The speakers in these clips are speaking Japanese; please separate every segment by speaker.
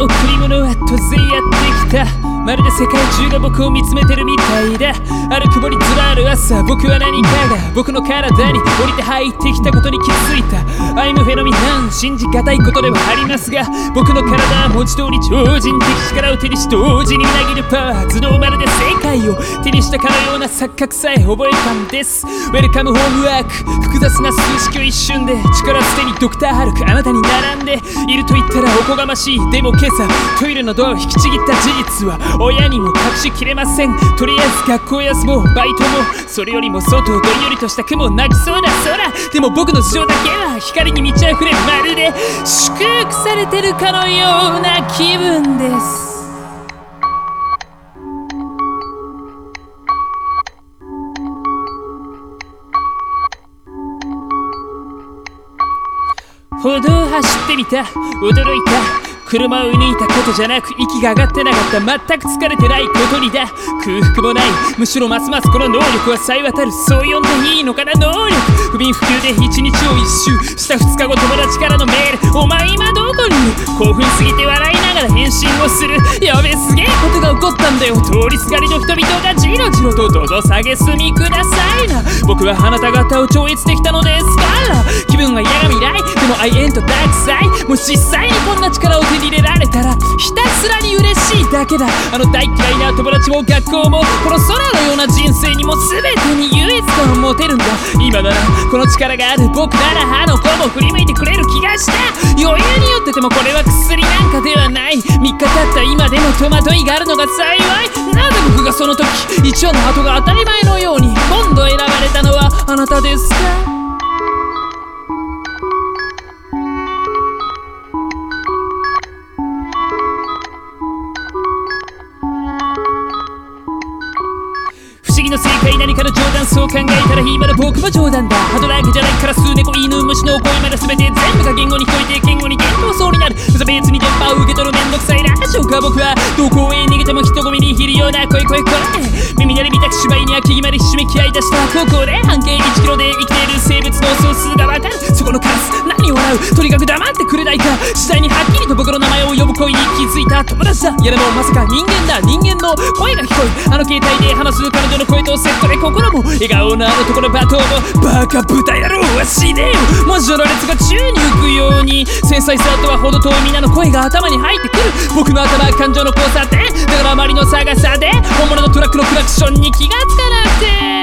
Speaker 1: 贈り物は突然やってきた。まるで世界中が僕を見つめてるみたいだ。ある曇り空ある朝、僕は何かが僕の体に降りて入ってきたことに気づいた。アイムフェノミナン、信じがたいことではありますが、僕の体は文字通り超人的力を手にし同時にみなぎるパワー、頭脳まるで世界を手にしたかのような錯覚さえ覚えたんです。ウェルカムホームワーク、複雑な数式を一瞬で力捨てにドクターハルクあなたに並んでいると言ったらおこがましい。でも今朝トイレのドアを引きちぎった事実は親にも隠しきれません。とりあえず学校休もう、バイトもそれよりも外どんよりとした雲泣きそうな空。でも僕の頭上だけは光に満ち溢れ、まるで祝福されてるかのような気分です。歩道を走ってみた、驚いた。車を射抜いたことじゃなく、息が上がってなかった。全く疲れてないことにだ。空腹もない、むしろますますこの能力はさえ渡る。そう呼んでいいのかな、能力。不眠不休で一日を一周した2日後、友達からのメール。お前今どこにいる？興奮すぎて笑いながら返信をする。やべえ、すげえことが起こったんだよ。通りすがりの人々がじろじろとどど下げすみくださいな。僕はあなた方を超越できたのですから。気分は嫌が未来、でも I ain't dark side。 もし実際にこんな力を手に入れられたらひたすらに嬉しいだけだ。あの大嫌いな友達も学校もこの空のような人生にも全てに優越感を持てるんだ。今ならこの力がある僕ならあの子も振り向いてくれる気がした。余裕によっててもこれは薬なんかではない。3日経った今でも戸惑いがあるのが幸い。なぜ僕がその時一話の後が当たり前のように今度選ばれたのはあなたですか？不思議の正解、何かの冗談、そう考えたら今の僕も冗談だ。ハドラーグじゃないから数猫犬虫の声まで全て全部が言語に聞こえて言語に言動そうになる。無差別に電波を受け取るめんどくさいラジオか。僕はどこへ逃げても人混みにひるような声耳鳴り見たく芝居には木々までひしめき合い出した。ここで半径1キロで生きている生物の総数がわかる。そこのカラス何を笑う、とにかく黙ってくれないか。次第にはっきりと僕の名前を呼ぶ声に気づいた。友達だ、いやでもまさか人間だ。人間の声が聞こえ、あの携帯で話す彼女の声とセットで心も笑顔のあるところ罵倒もバカ豚野郎は死ねよ。文字の羅列が宙に浮くように繊細さとはほど遠い皆の声が頭に入ってくる。僕の頭は感情の交差点だから周りの探さで本物のトラックのクラクションに気がつかなくて。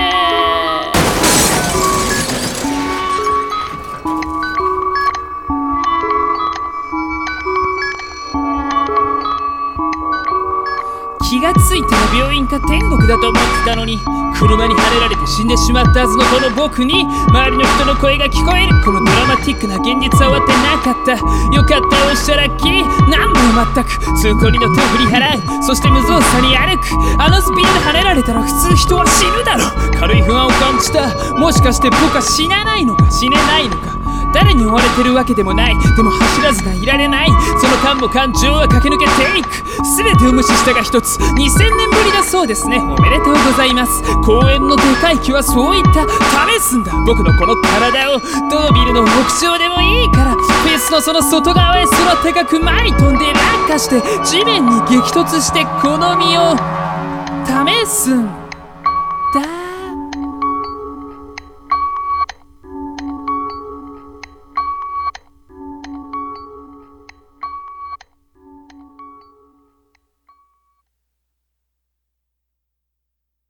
Speaker 1: 気がついたら病院か天国だと思ってたのに、車にはねられて死んでしまったはずのこの僕に周りの人の声が聞こえる。このドラマティックな現実は終わってなかった。よかった、おっしゃラッキー。何度も全く通行人の手を振り払う。そして無造作に歩く。あのスピードではねられたら普通人は死ぬだろう。軽い不安を感じた。もしかして僕は死なないのか死ねないのか。誰に追われてるわけでもない。でも走らずがいられない。その間も感情は駆け抜けていく。全てを無視したが一つ。2000年ぶりだそうですね。おめでとうございます。公園のでかい木はそういった試すんだ僕のこの体を。どのビルの屋上でもいいからフェイスのその外側へ空高く舞い飛んで落下して地面に激突してこの身を試すんだ。